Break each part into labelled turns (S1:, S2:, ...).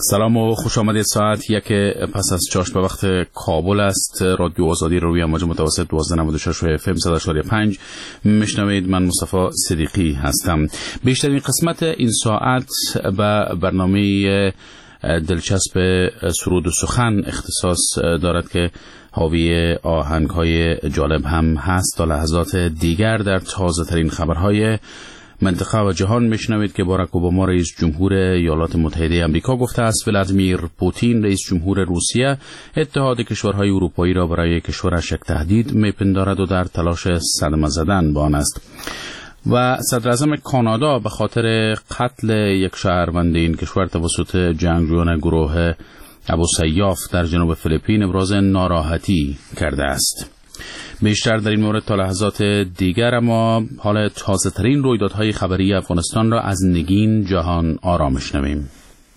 S1: سلام و خوش آمدید. ساعت 1 پس از چاشت به وقت کابل است. رادیو آزادی روی امواج متوسط 1296 و FM 100.5 میشنوید. من مصطفی صدیقی هستم. بیشترین قسمت این ساعت به برنامه دلچسب سرود و سخن اختصاص دارد که حاوی آهنگ‌های جالب هم هست. تا لحظات دیگر در تازه ترین خبرهای منطقه و جهان میشنوید که باراک اوباما رئیس جمهور ایالات متحده آمریکا گفته است ولادیمیر پوتین رئیس جمهور روسیه اتحاد کشورهای اروپایی را برای کشورش یک تهدید میپندارد و در تلاش صدمه زدن با آن است. و صدر اعظم کانادا به خاطر قتل یک شهروند این کشور توسط جنگجویان گروه ابوسیاف در جنوب فیلیپین ابراز ناراحتی کرده است. بیشتر در این مورد تا لحظات دیگر، اما حال تازه ترین رویدادهای خبری افغانستان را از نگین جهان آرا میشنویم.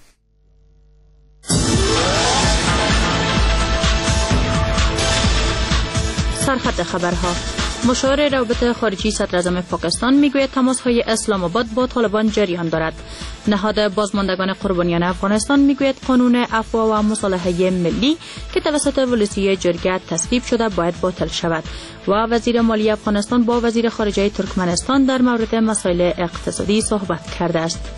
S2: سرخط خبرها. مشاور روابط خارجی صدر اعظم پاکستان میگوید تماس‌های اسلام آباد با طالبان جریان دارد. نهاد بازماندگان قربانیان افغانستان میگوید قانون عفو و مصالحه ملی که توسط ولسی جرگه تصویب شده باید باطل شود. و وزیر مالی افغانستان با وزیر خارجه ترکمنستان در مورد مسائل اقتصادی صحبت کرده است.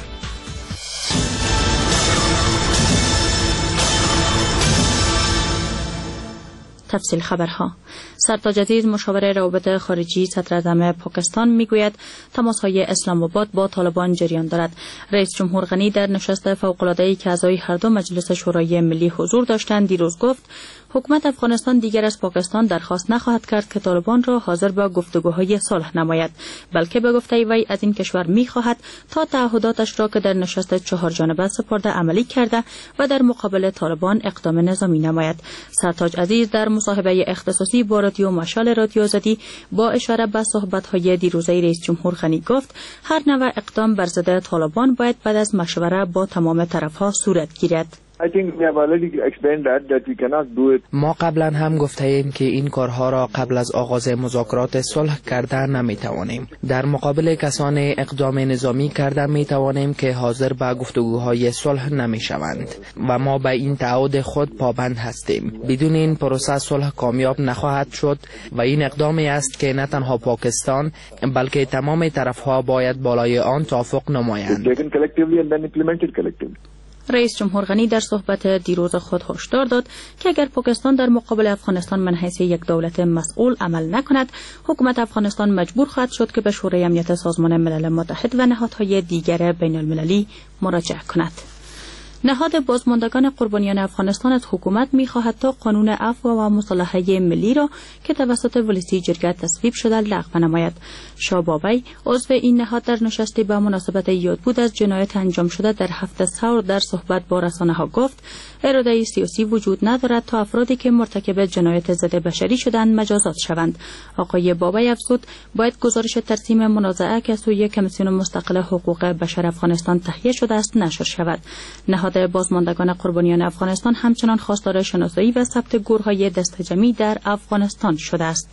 S2: تفصیل خبرها. سرتاج عزیز مشاور روابط خارجی صدر اعظم پاکستان میگوید تماس‌های اسلام آباد با طالبان جریان دارد. رئیس جمهور غنی در نشست فوق‌العاده‌ای که اعضای هر دو مجلس شورای ملی حضور داشتند دیروز گفت حکومت افغانستان دیگر از پاکستان درخواست نخواهد کرد که طالبان را حاضر به گفتگوهای صلح نماید، بلکه به گفته وی از این کشور می‌خواهد تا تعهداتش را که در نشست 4 جانبه سپرده عملی کرده و در مقابل طالبان اقدام نظامی نماید. سرتاج عزیز در مصاحبه اختصاصی با رادیو مشال رادیو آزادی با اشاره به صحبت‌های دیروزه رئیس جمهور غنی گفت هر نوع اقدام بر ضد طالبان باید بعد از مشوره با تمام طرف‌ها صورت گیرد.
S3: ما قبلا هم گفته ایم که این کارها را قبل از آغاز مذاکرات صلح کردن نمیتوانیم. در مقابل کسان اقدام نظامی کردن میتوانیم که حاضر به گفتگوهای صلح نمیشوند و ما به این تعهد خود پابند هستیم. بدون این پروسه صلح کامیاب نخواهد شد و این اقدامی است که نه تنها پاکستان بلکه تمام طرفها باید بالای آن توافق نمایند.
S2: رئیس جمهور غنی در صحبت دیروز خود هشدار داد که اگر پاکستان در مقابل افغانستان من حیث یک دولت مسئول عمل نکند، حکومت افغانستان مجبور خواهد شد که به شورای امنیت سازمان ملل متحد و نهادهای دیگر بین المللی مراجعه کند. نهاد بازماندگان قربانیان افغانستان از حکومت می‌خواهد تا قانون عفو و مصالحه ملی را که توسط ولسی جرگه تصویب شده لغو نماید. شابابی عضو این نهاد در نشستی به مناسبت یادبود از جنایت انجام شده در هفته ثور در صحبت با رسانه‌ها گفت اراده سیاسی وجود ندارد تا افرادی که مرتکب جنایت ضد بشری شدند مجازات شوند. آقای بابی افزود باید گزارش ترسیم منازعه که سوی کمیسیون مستقل حقوق بشر افغانستان تهیه شده است نشر شود. نهاد بازماندگان قربانیان افغانستان همچنان خواستار شناسایی و ثبت گورهای دست جمعی در افغانستان شده است.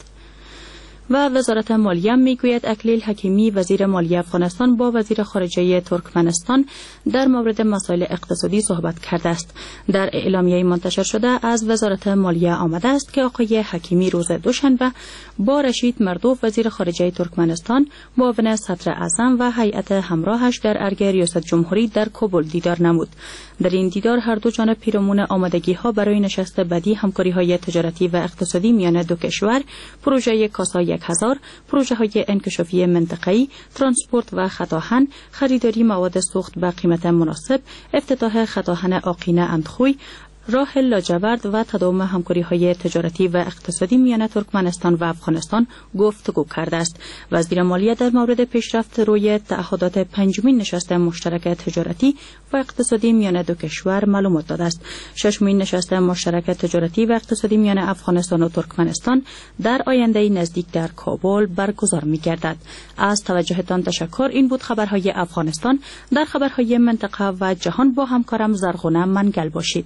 S2: و وزارت مالیه میگوید اکلیل حکیمی وزیر مالیه افغانستان با وزیر خارجه ترکمنستان در مورد مسائل اقتصادی صحبت کرده است. در اعلامیه منتشر شده از وزارت مالیه آمده است که آقای حکیمی روز دوشنبه با رشید مردوف وزیر خارجه ترکمنستان معاون صدر اعظم و هیئت همراهش در ارگ ریاست جمهوری در کابل دیدار نمود. در این دیدار هر دو جانب پیرامون آمادگی‌ها برای نشست بعدی همکاری‌های تجارتی و اقتصادی میان دو کشور، پروژه کاسا 1000، پروژه‌های انکشافی منطقه‌ای، ترانسپورت و خطاهن، خریداری مواد سوخت با قیمت مناسب، افتتاح خطاهن آقینه اندخوی، راه لاجورد و تداوم همکاری‌های تجارتی و اقتصادی میان ترکمنستان و افغانستان گفتگو کرده است. وزیر مالیه در مورد پیشرفت روی تعهدات پنجمین نشست مشترک تجارتی و اقتصادی میان دو کشور معلومات داده است. ششمین نشست مشترک تجارتی و اقتصادی میان افغانستان و ترکمنستان در آینده نزدیک در کابل برگزار می‌گردد. از توجهتان تشکر. این بود خبرهای افغانستان. در خبرهای منطقه و جهان با همکارم زرغونه منگل باشید.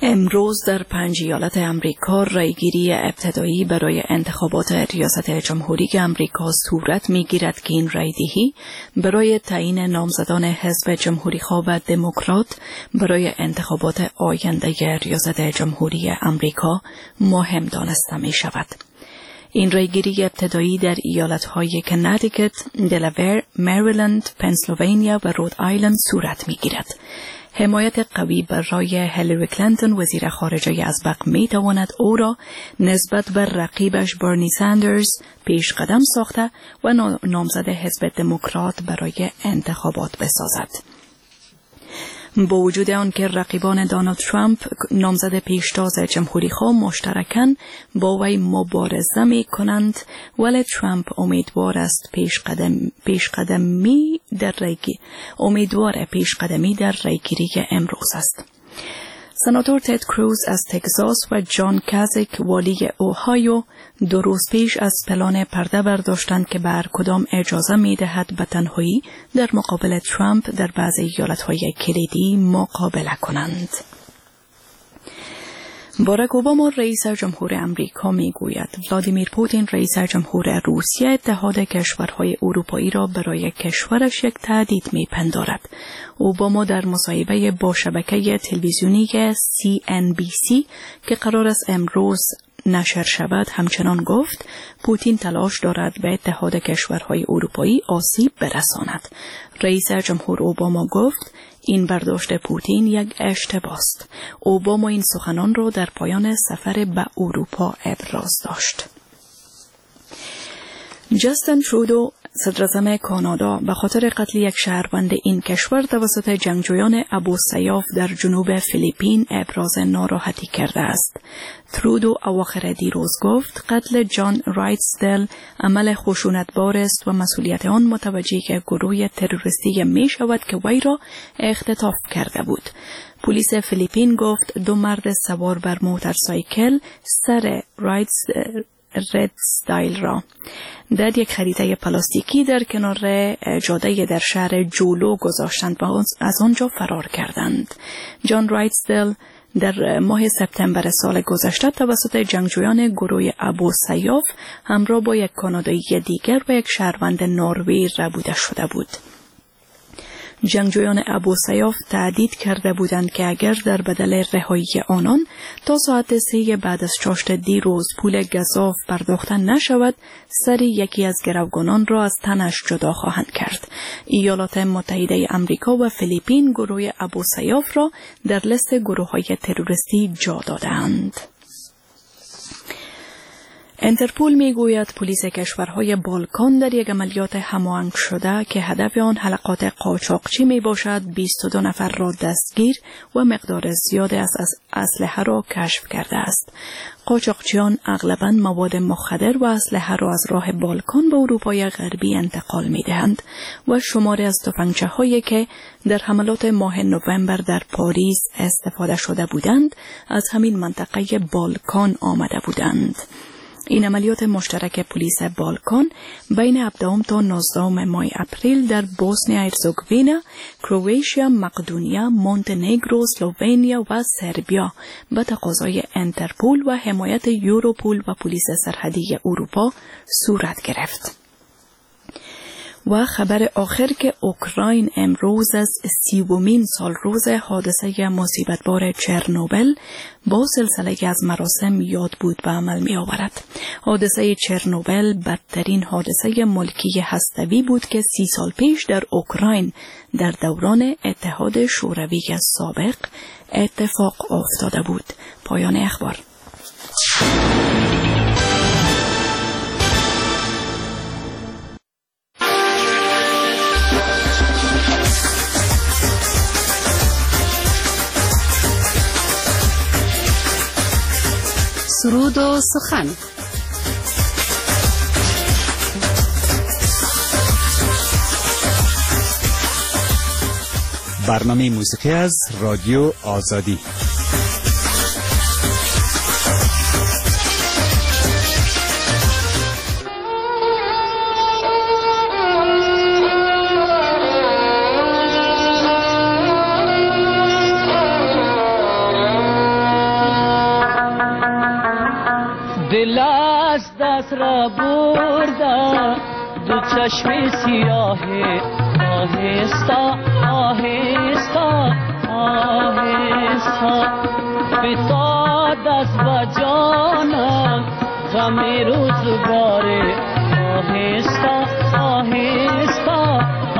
S4: امروز در 5 ایالت امریکا رایگیری ابتدایی برای انتخابات ریاست جمهوری امریکا صورت می‌گیرد که این رایدهی برای تعیین نامزدان حزب جمهوری‌خواه و دموکرات برای انتخابات آینده ریاست جمهوری امریکا مهم دانسته می‌شود. این رایگیری ابتدایی در ایالت‌های کنتیکت، دلاور، مریلند، پنسیلوانیا و رود آیلند صورت می‌گیرد. حمایت قوی برای هیلاری کلینتون وزیر خارجه ازبق می تواند او را نسبت به رقیبش برنی ساندرز پیش قدم ساخته و نامزد حزب دموکرات برای انتخابات بسازد. با وجود آنکه رقیبان دونالد ترامپ نامزد پیشتاز جمهوری‌خواه مشترکاً با وی مبارزه می‌کنند، ولی ترامپ امیدوار پیشقدمی در رایگیری امروز است. سناتور تد کروز از تگزاس و جان کازیک والی اوهایو 2 روز پیش از پلان پرده برداشتند که به هر کدام اجازه می‌دهد به تنهایی در مقابل ترامپ در بعضی ایالت‌های کلیدی مقابله کنند. باراک اوباما رئیس جمهور امریکا میگوید ولادیمیر پوتین رئیس جمهور روسیه اتحاد کشورهای اروپایی را برای کشورش یک تهدید میپندارد. اوباما در مصاحبه با شبکه تلویزیونی CNBC که قرار است امروز نشر شود همچنان گفت پوتین تلاش دارد به اتحاد کشورهای اروپایی آسیب برساند. رئیس جمهور اوباما گفت این برداشت پوتین یک اشتباه است. اوباما این سخنان را در پایان سفر به اروپا ابراز داشت. جاستین ترودو صدراعظم کانادا به خاطر قتل یک شهروند این کشور توسط جنگجویان ابوسیاف در جنوب فیلیپین ابراز ناراحتی کرده است. ترودو اواخر دیروز گفت قتل جان رایتسدل عمل خشونتبار است و مسئولیت آن متوجه گروه تروریستی می شود که وی را اختطاف کرده بود. پلیس فیلیپین گفت 2 مرد سوار بر موتورسایکل سر رایتسدل را در یک خریطه پلاستیکی در کنار جاده در شهر جولو گذاشتند و از آنجا فرار کردند. جان رایتسدل در ماه سپتامبر سال گذشته توسط جنگجویان گروه ابوسیاف همراه با یک کانادایی دیگر و یک شهروند نروژی ربوده شده بود. جنگجویان ابوسیاف تهدید کرده بودند که اگر در بدل رهایی آنان تا ساعت 3 بعد از چاشت دیروز پول گزاف پرداخته نشود، سر یکی از گروگانان را از تنش جدا خواهند کرد. ایالات متحده امریکا و فیلیپین گروه ابوسیاف را در لیست گروه‌های تروریستی جا دادند. انترپول میگوید پلیس کشورهای بالکان در یک عملیات هماهنگ شده که هدف آن حلقات قاچاقچی می باشد 22 نفر را دستگیر و مقدار زیادی از اسلحه را کشف کرده است. قاچاقچیان اغلباً مواد مخدر و اسلحه را از راه بالکان به اروپای غربی انتقال می دهند و شماری از تفنگچه هایی که در حملات ماه نوامبر در پاریس استفاده شده بودند از همین منطقه بالکان آمده بودند. این عملیات مشترک پلیس بالکان بین 17 تا 19 ماه اپریل در بوسنیا هرزگوین، کرواتیا، مقدونیا، مونتنگرو، اسلوونیا و سربیا به تقاضای انترپول و حمایت یوروپول و پلیس سرحدی اروپا صورت گرفت. و خبر آخر که اوکراین امروز از 30مین سال روز حادثه مصیبتبار چرنوبل با سلسله از مراسم یاد بود به عمل می آورد. حادثه چرنوبل بدترین حادثه ملکی هسته‌ای بود که 30 سال پیش در اوکراین در دوران اتحاد شوروی سابق اتفاق افتاده بود. پایان اخبار.
S5: سرود و سخن.
S6: برنامه موسیقی از رادیو آزادی.
S5: چشم سیاه آهستا آهستا آهستا فتاد از وجانم غم روزگار آهستا آهستا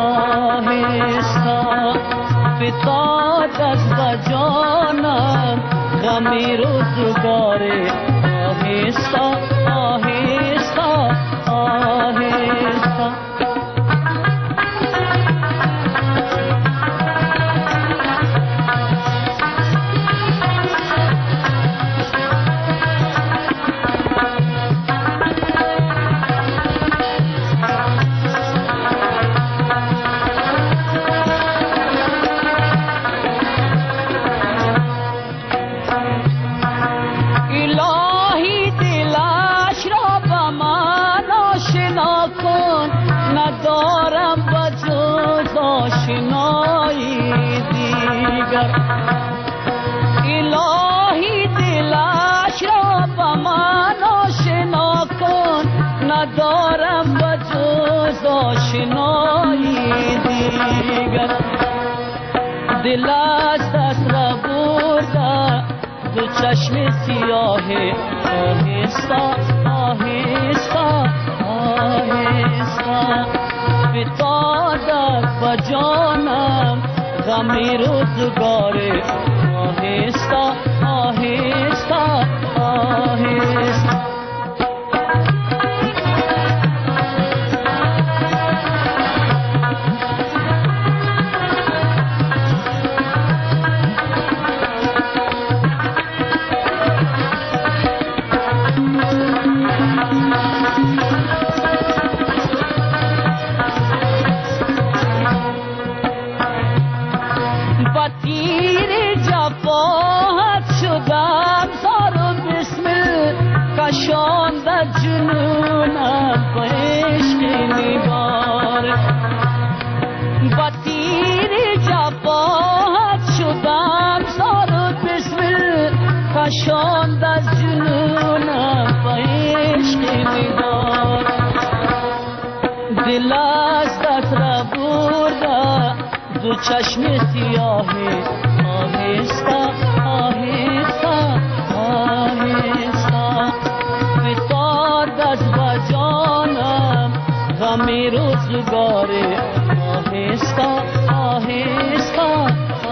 S5: آهستا فتاد از وجانم غم روزگار آهستا آهستا آهستا الهی دلش را با من آشنا کن ندارم با جز آشنایی دیگر دل از دست را برده دو چشم سیاه آهستا آهستا آهستا فتاد با جانم غمی روزگار آهستا آهستا آهستا شاند از جنونم با عشق میدار دل از دست را برده دو چشم سیاه آهستا آهستا آهستا فتاد از وجانم غمی روزگار آهستا آهستا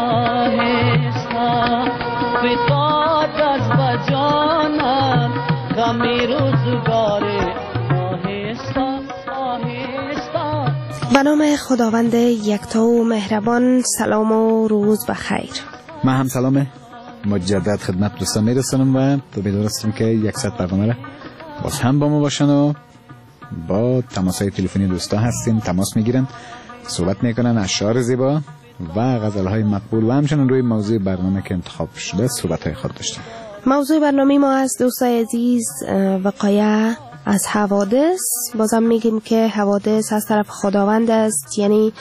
S5: آهستا فتاد از وجانم غمی روزگار آهستا آهستا.
S7: به نام خداوند یکتا و مهربان. سلام و روز بخیر.
S6: من هم سلام مجدد خدمت دوستان میرسونم و تو بیدار هستیم که 100 برنامه را باز هم با ما باشن و با تماسای تلفنی دوستا هستیم، تماس میگیرن، صحبت میکنن، اشعار زیبا و غزلهای مقبول و همچنین روی موضوع برنامه که انتخاب شده صحبتهای خود داشتیم.
S7: موضوع برنامه ما از دوستای عزیز وقایع از حوادث. بازم میگیم که حوادث از طرف خداوند است، یعنی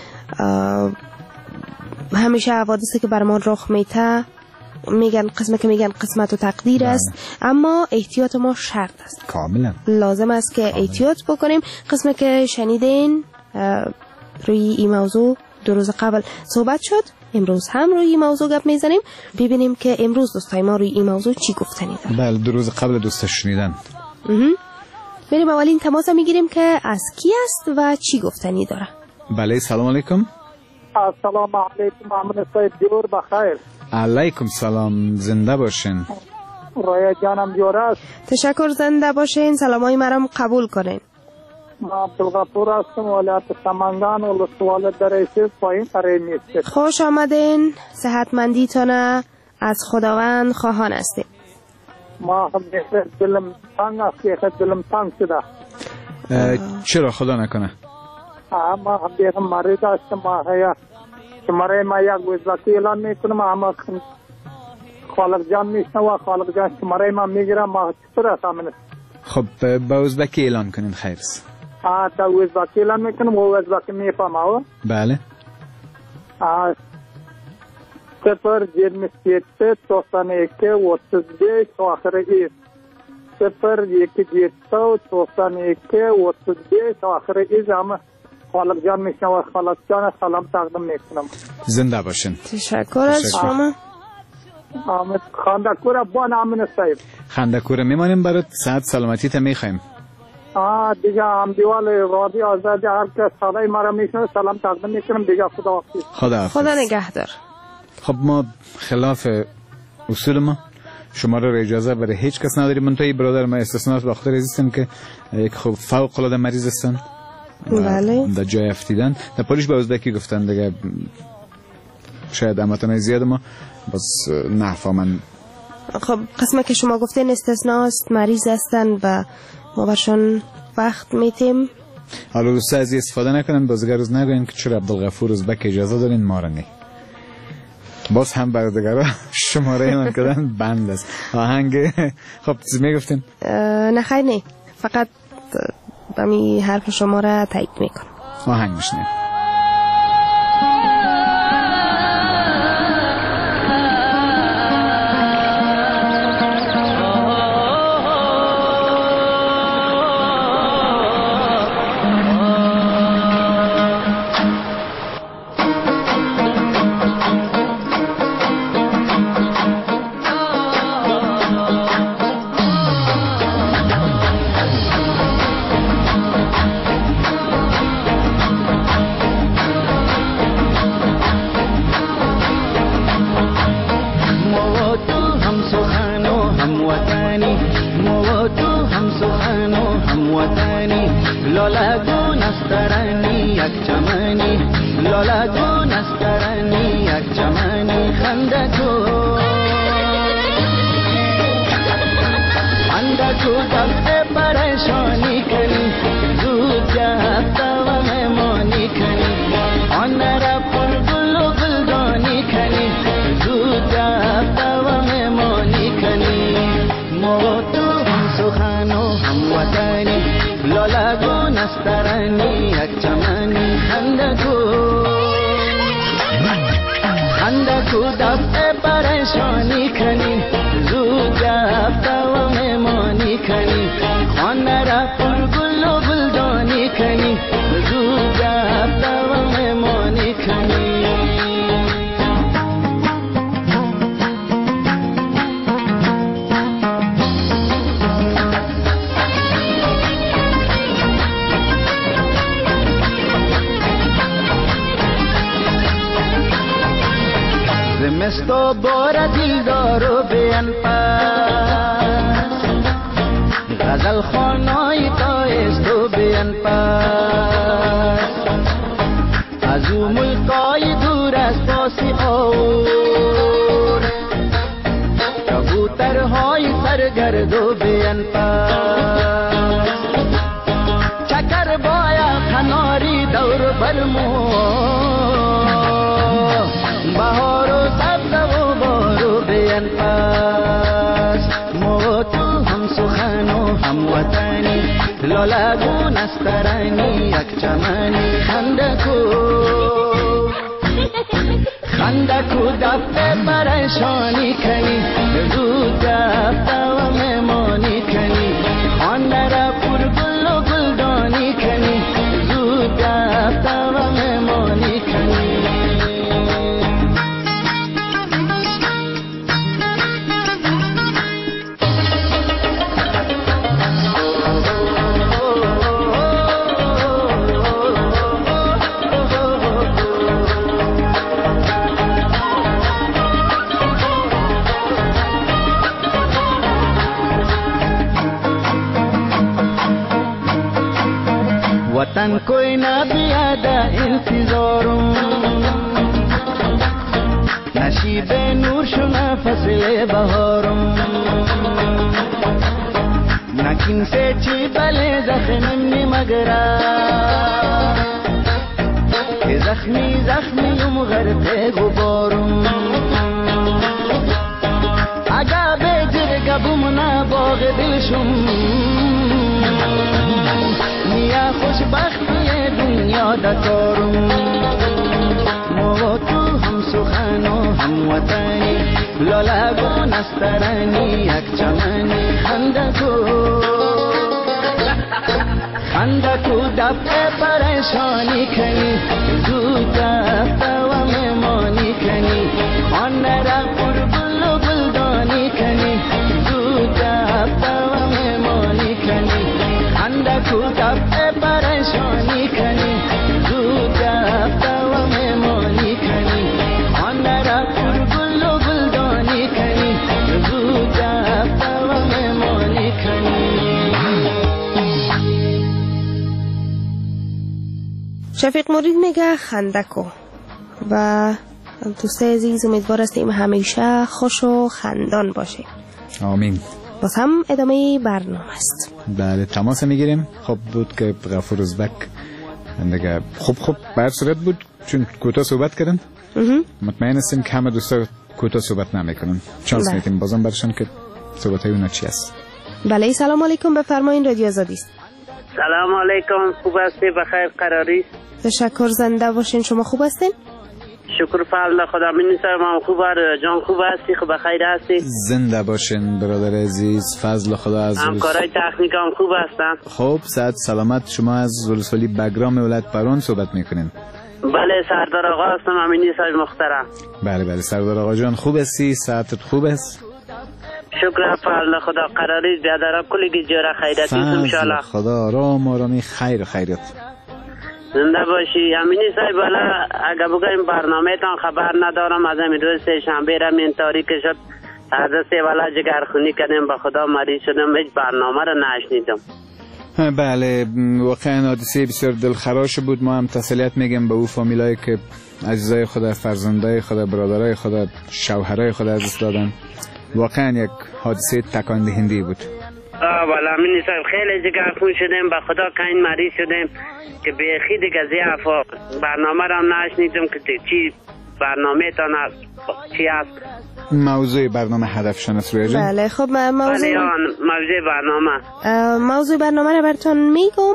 S7: همیشه حوادثی که بر ما رخ میته میگن قسمت و تقدیر است، اما احتیاط ما شرط است.
S6: کاملا
S7: لازم است که احتیاط بکنیم. قسمی که شنیدین روی این موضوع 2 روز قبل صحبت شد، امروز هم روی این موضوع گپ میزنیم، ببینیم که امروز دوستای ما روی این موضوع چی گفتنی دارن.
S6: بله 2 روز قبل دوستا شنیدن.
S7: بریم اولین تماس میگیریم که از کی است و چی گفتنی داره.
S6: بله سلام علیکم.
S8: السلام علیکم محمد صاحب، جور بخیر.
S6: علیکم سلام، زنده باشین.
S8: رویا جانم جور است.
S7: تشکر، زنده باشین. سلامای مرام قبول کنین.
S8: ما عبدالغفور هستم، ولایت سمنگان، ولسوالی درعیسیز، پایین قریمی است.
S7: خوش آمدین. صحتمندیتان از خداوند خواهان هستیم.
S8: ما هم دلم تنگ است، دلم تنگ شده.
S6: چرا خدا نکنه؟
S8: ما هم دیگه مریض هستم. شماره ما یک وزارتی اعلان میکنم، اما خالق جان میشنوه، خالق جان شماره ما میگیره، ما چطور هستم؟
S6: خب با ازبکی اعلان کنین خیر است.
S8: تا ازبکی اعلان میکنم و ازبکی میفهمه.
S6: بله
S8: 0 27 91 32 آخر ایست تا آخر ایزم خالق جان میشنم. خالق جان سلام تقدیم میکنم.
S6: زنده باشین.
S7: تشکر از شما.
S8: آمد خاندکور با نامین صاحب.
S6: خاندکور میمانیم برات، صحت سلامتی تا میخوایم.
S8: دیگه هم دیوال رادی آزادی هر که صدای مرا میشنه سلام تقدیم میکنم. دیگه
S7: خدا نگهدار.
S6: خب ما خلاف اصول ما شما را اجازه برای هیچ کس نداریم. منتهی برادر ما استثناءات به خاطر ازیستن که یک خوب فوق العاده مریض هستن.
S7: بله.
S6: در جای افتیدن در پولیش به ازدکی گفتن دیگه شاید امتنای زیاد ما بس نفهمن.
S7: خب قسمه که شما گفتین استثناء است، مریض هستن و ما برشان وقت میتیم.
S6: حالا روسته از استفاده نکنن، بازیگر روز نگوین که چرا عبدالغفور ازبک اجازه دارین ما را نی. باز هم بردگرها شماره من کردن بند است. آهنگ خب چیز میگفتین؟
S7: نه خیلی نه، فقط بمی حرف شما را تایید میکنم.
S6: آهنگ میشنیم.
S5: زمستو بار دیلدارو بیان پاس غزل خانای تایستو بیان پاس از او ملکای دور از پاسی اور کبوترهای سرگردو بیان پاس چکر بایا کناری دور برمو بهارو سبز و بارو بیان پاس مو تو هم سخن و هم وطنی لالاگو نسترانی یک چمنی خندکو دفته پریشانی کنی زود دفته و مهمانی کنی آن را پر گل و گلدانی کنی زود دفته و مهمانی کنی वतन कोई ना भी आदा इंतजारों नशीबे नूर शुना फसले बहारों नकिन से चीबले जख्मी मगरा के जख्मी जख्मी उमगरते गुबारों आगा बेजर कबुमना बाग दिलशुम نیا خوشبختی دنیا دکارم ما تو هم سخن و هم وطنی لالگون است ترانی یک چمنی خندکو دفع پریشانی کنی زود رفته و مهمانی کنی آن را پر گل و گلدانی کنی زود رفته و مهمانی کنی خندکو دفع پریشانی کنی زود رفته و مهمانی کنی آن را پر گل و گلدانی کنی زود رفته و مهمانی کنی.
S7: شفیق مرید میگه خندکو و دوستای عزیز امیدوار هستیم همیشه خوش و خندان باشه.
S6: آمین.
S7: باز هم ادامه برنامه است.
S6: بله تماس میگیریم. خب بود که غفور ازبک دیگه خوب بر صورت بود چون کوتاه صحبت کردن. مطمئن هستیم که همه دوستا کوتاه صحبت نمیکنن. چانس میدیم بازم برشون که صحبت های اونا چی است.
S7: بله سلام علیکم بفرمایید رادیو آزادی است.
S9: سلام علیکم خوب هستی بخیر قراری؟
S7: تشکر زنده باشین شما خوب هستین؟
S9: شکر فضل خدا منیسر ما خوب جان خوب هستی خوب بخیر هستی؟
S6: زنده باشین برادر عزیز فضل خدا از
S9: همکارای تکنیک هم خوب هستن؟
S6: خب صحت سلامت شما از ولسوالی بگرام ولایت پران صحبت میکنین؟
S9: بله سردار آقا هستم منیسر محترم.
S6: بله سردار آقا جان خوب هستی صحتت خوب است؟
S9: شکر فضل خدا قراری بیادر کلی جوره خیرتی انشالله
S6: خدا آرامی خیریت
S9: زنده باشی. امینی صاحب بالا اگه بگویم برنامه تان خبر ندارم از همین روز سه شنبه را من تاریک شد از سه والا جگرخونی کردیم به خدا مریض شدم هیچ برنامه را نشنیدم.
S6: بله واقعا حادثه بسیار دلخراش بود. ما هم تسلیت میگیم به او فامیلایی که عزیزای خدا فرزندای خدا برادرای خدا شوهرای خدا از دست دادن. واقعا یک حادثه تکان دهنده بود.
S9: والا امینی صاحب خیلی جگرخون شدیم به خدا که این مریض شدیم که بیخی دیگه ضعف برنامه را نشنیدم که چی برنامه تان چی است
S6: موضوع برنامه هدفشان است روی جان.
S7: بله خب موضوع برنامه را براتون میگم.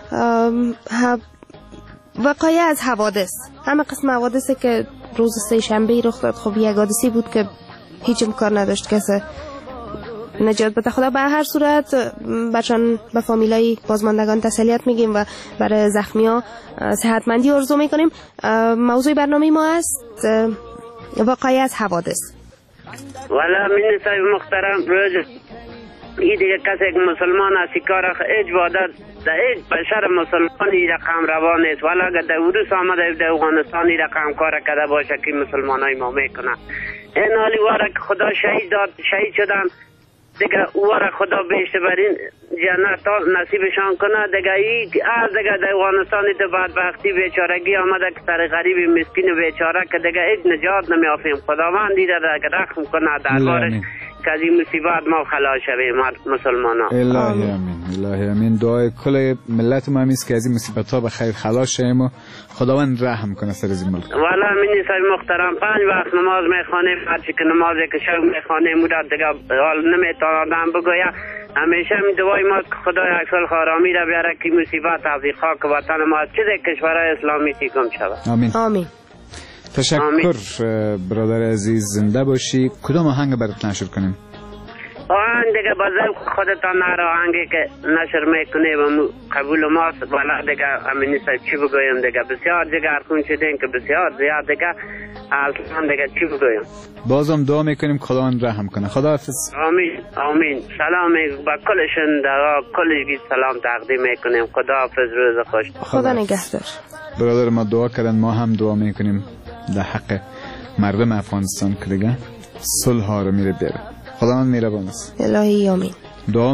S7: وقایع از حوادث همه قسم حوادثی که روز سه شنبه رخ داد. خب یک حادثی بود که هیچ امکان نداشت کسی نجات بده. خدا به هر صورت بچان به فامیلای بازماندگان تسلیت میگیم و برای زخمیا صحتمندی آرزو میکنیم. موضوع برنامه ما است وقایع از حوادث.
S9: والا من صاحب محترم روز این دیگه کسی که مسلمان هستی کار اجبادت در ایج بشر مسلمانی رقم روان است. والا اگر در روس آمده در افغانستانی رقم کار کرده باشه که مسلمان های ما میکنن این حالی واره که خدا شهید شدن دیگه اواره خدا بیشتر برین جنت نصیبشان کنه. دیگه از دیگه در افغانستانی تو بدبختی بیچارگی آمده که سر غریب مسکین بیچاره که دیگه ایج نجات نمیافیم. خداوند دیده دیگه رحم کنه دربارش که از این مصیبت ما خلاص شویم مسلمان ها.
S6: الهی امین. دعای کل ملت ما همیست که از این مصیبت ها به خیر خلاص شویم و خداوند رحم کنه سر از این ملک.
S9: والا امین صاحب محترم 5 وقت نماز میخوانیم هرچی که نمازی که شب میخوانیم مدت دیگه حال نمیتونم بگویم. همیشه می دعای ما که خدا یک سال آرامی را بیاره که مصیبت از خاک وطن ما چه کشورهای اسلامی سیکم شود.
S7: آمین.
S6: تشکر برادر عزیز زنده باشی. کدام آهنگ برات نشر کنیم؟
S9: آهنگ دیگه بازم خودتان نرا آهنگی که نشر میکنه و قبول ماست. والا دیگه امینی صاحب چی بگویم دیگه بسیار جگرخون شدین که بسیار زیاد دیگه اصلا دیگه چی بگویم.
S6: بازم دعا میکنیم خداوند رحم کنه. خداحافظ.
S9: آمین. سلام با کل شنونده کلی سلام تقدیم میکنیم. خداحافظ روز خوش.
S7: خدا نگهدار.
S6: برادر ما دعا کردن ما هم دعا میکنیم در حق مردم افغانستان که دیگه صلح ها رو میره بیاره. خداوند مهربان است.
S7: الهی آمین.
S6: دعا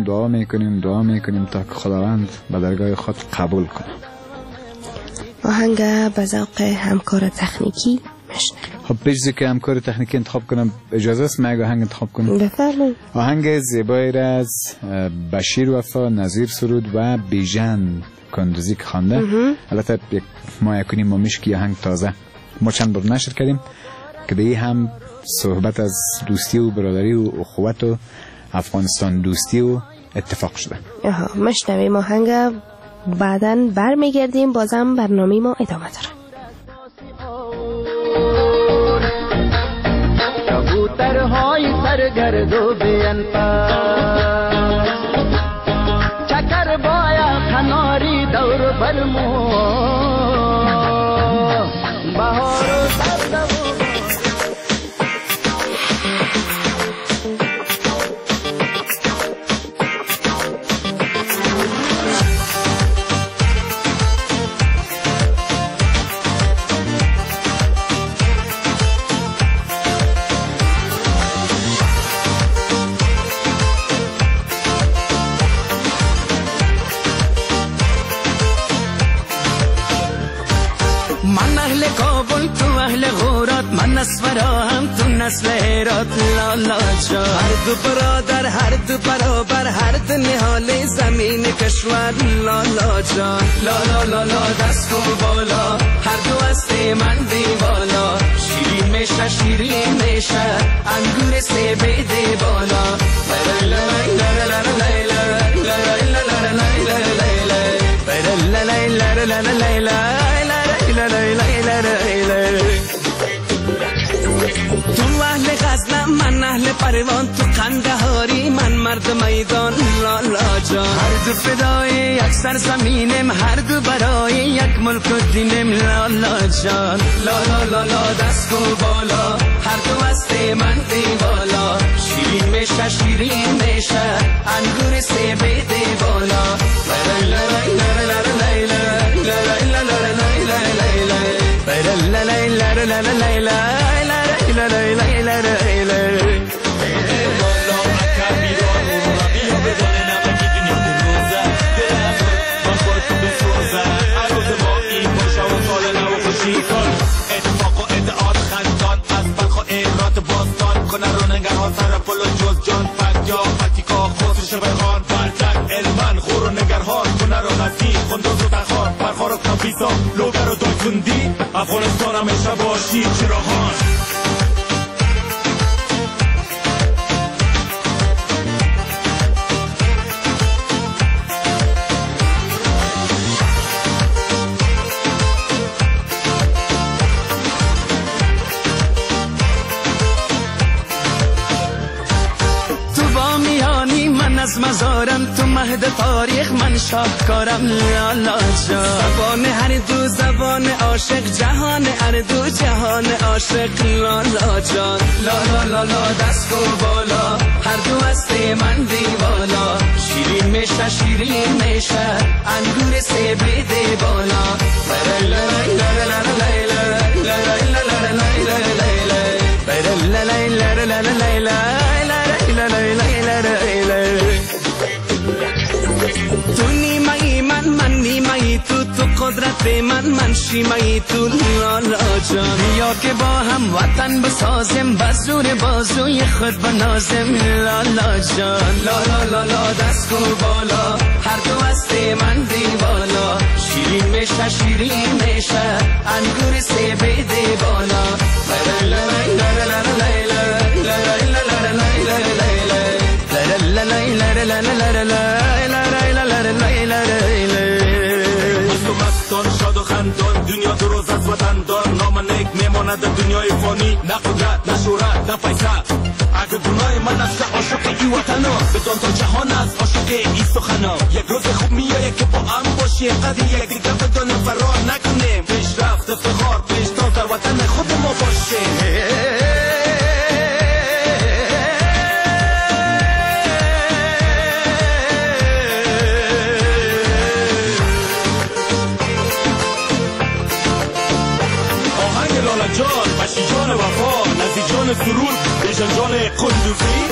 S6: میکنیم تا که خداوند به درگاه خود قبول کنه.
S7: آهنگ به ذوق همکار تکنیکی مشنویم.
S6: خب پیش که همکار تکنیکی انتخاب کنم اجازه است من آهنگ انتخاب کنم؟
S7: بفرمایید.
S6: آهنگ زیبایی را از بشیر وفا، نظیر سرود و بیژن کندوزی که خوانده. البته یک ماه کنیم ما میشه که آهنگ تازه ما چند بار نشر کردیم که به هم صحبت از دوستی و برادری و اخوت و افغانستان دوستی و اتفاق شده.
S7: مشنویم آهنگ بعداً برمیگردیم بازم برنامه ما ادامه داره.
S5: برگرد و بیان پس چکر بایا کناری دور برمو بهار و سبز نسفرا هم تو نسل هرات لالا جا هر دو برادر هر دو برابر هر دو نهال زمین کشور لالا جا لالا لالا دست کن بالا هر دو است من دیوالا شیرین میشه شیرین میشه انگور سیب دی بالا تو اهل غزنم من اهل پروان تو قندهاری من مرد میدان لالا جان هر دو فدای یک سرزمینم هر دو برای یک ملک و دینم لالا جان لالا لالا دست کو بالا هر دو است من دیوالا شیرین میشه شیرین میشه انگور سیب دی بالا
S10: اتفاق و ادعاد خندات از بلخ و ایرات باستان کنه رو نگرها سر پل و جز جان فت یا فتیکا خسر شبهان برتک علمن خور و نگرهان کنه رو غزی خندوز و تخان برخار و کبیسا لوگر و دایتوندی افغانستان همیشه باشی چراغان
S5: از مزارم تو مهد تاریخ من شاهکارم لالا جان زبان هر دو زبان عاشق جهان هر دو جهان عاشق لالا جان لالا لالا دست کو بالا هر دو است من دیوالا شیرین میشه شیرین میشه انگور سیب دی بالا تو نیمه‌ای من نیمه‌ای تو قدرت من شیمه‌ای تو لالا جان یا که با هم وطن بسازم بزور بازوی خود بنازم لالا جان لالا لالا دست کو بالا هر دو است من دیوالا شیرین میشه شیرین میشه انگور سیب دی بالا
S10: شاد و خندان دنیا دو روز از وطن دار نام نیک میماند دنیای فانی نه قدرت نه شهرت نه پیسه اگه گناه من است عاشق ای وطنا بدان تا جهان است عاشق ای سخنا یک روز خوب میآید که با هم باشیم قدر یک دیگر بدانیم فرار نکنیم پیشرفت افتخار پیشتاز در وطن خود ما باشیم جان بشی جان وفا نزی جان سرود بیشن جان قندوزی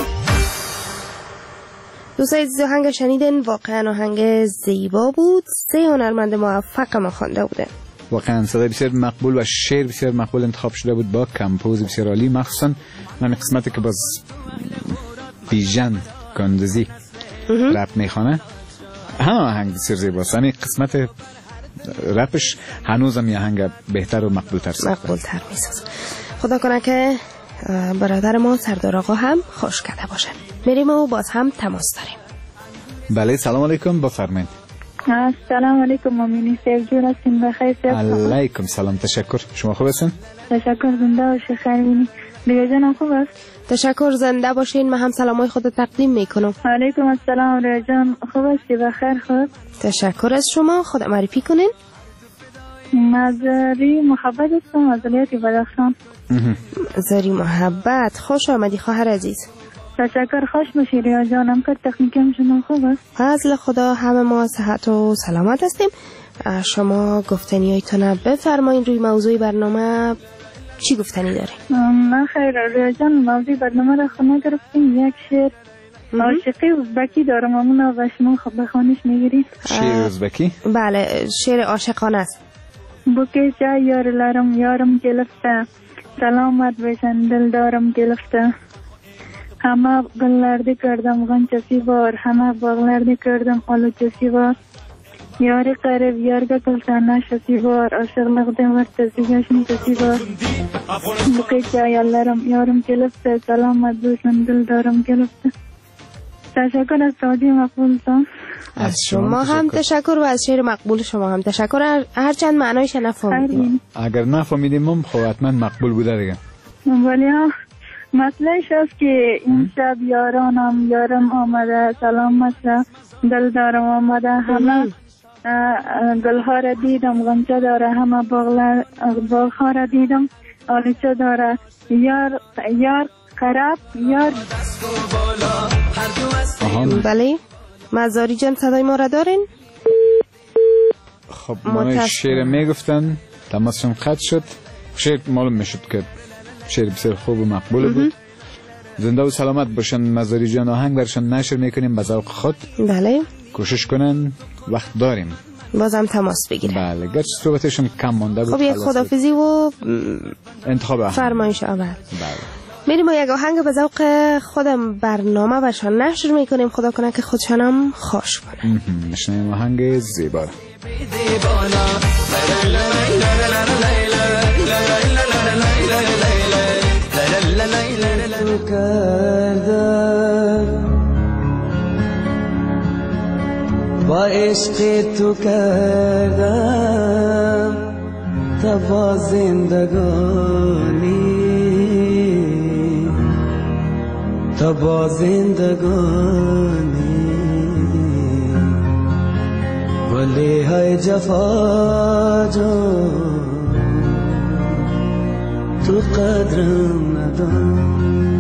S7: دوستای عزیز آهنگ شنیدن واقعا آهنگ زیبا بود سه هنرمند موفق ما خوانده بودن
S6: واقعا صدای بسیار مقبول و شعر بسیار مقبول انتخاب شده بود با کمپوز بسیار عالی مخصوصا من قسمتی که باز بیژن قندوزی رپ میخوانه همه آهنگ بسیار زیباست یعنی قسمت رپش هنوزم یه آهنگ بهتر و مقبول‌تر
S7: میسازه خدا کنه که برادر ما سردار آقا هم خوش کرده باشه میریم و باز هم تماس داریم
S6: بله سلام علیکم بفرمایید
S11: السلام علیکم امینی صاحب جون هستین بخیر صاحب؟
S6: علیکم سلام تشکر. شما خوب هستین؟
S11: تشکر زنده باشی خیرینی. دیگه جانم خوب است؟
S7: تشکر زنده باشین. من هم سلامای خود تقدیم میکنم.
S11: علیکم السلام ریا جان خوب هستی بخیر خود؟
S7: تشکر از شما. خود معرفی کنین.
S11: مزاری محبت هستم از ولایت بدخشان.
S7: زاری محبت خوش آمدی خواهر عزیز.
S11: تشکر خوش باشی ریا جانم که تکنیکم شما خوب است؟
S7: فضل خدا همه ما صحت و سلامت هستیم. شما گفتنی هایتون بفرمایین. روی موضوع برنامه چی گفتنی داری؟
S11: من خیر ریا جان موضوع برنامه را خونه گرفتیم. یک شعر عاشقی ازبکی دارم امونا و شما خب بخوانش میگیری؟
S6: شعر ازبکی؟
S7: بله شعر عاشقانه است.
S11: بوکه جای یارم گلفته سلامت بشن دل دارم گلفته همه گلرده کردم غنچسی بار همه باغلرده کردم آلوچسی بار یاری قریب یارگا کلتا نشسی بار عاشق نقدم ورتسی گشن کسی بار بوکه جای یارم گلفته سلامت بشن دل دارم گلفته. تشکر از سعودی مقبول سان.
S7: از شما هم تشکر و از شعر مقبول شما هم تشکر. هرچند معنایش نفهمیدیم.
S6: اگر نفهمیدیم هم خب حتما مقبول بوده دیگه.
S11: ولی ها مسئلهش است که این شب یارم آمده سلامت دل دارم آمده همه گلها را دیدم غنچه داره همه باغها را دیدم آلیچه داره یار قرب یار.
S7: بله مزاری جان صدای ما را دارین؟
S6: خب ما شعر میگفتن تماسشون قطع شد. شعر معلوم میشد که شعر بسیار خوب و مقبول بود. زنده و سلامت باشن مزاری جان. آهنگ برشان نشر میکنیم به ذوق خود.
S7: بله
S6: کوشش کنن وقت داریم
S7: بازم تماس بگیریم.
S6: بله گرچه صحبتشون کم مونده بود.
S7: خب یک خدافزی و
S6: انتخاب
S7: فرمایش آورد.
S6: بله
S7: میریم و یک آهنگ به ذوق خودم برنامه برشان نشر میکنیم. خدا کنه که خودشانم خوش کنه.
S6: میشنیم آهنگ زیبا.
S5: با عشق تو کردم تا با زندگانی تا با زندگانی ولی های جفا جان تو قدرم ندان.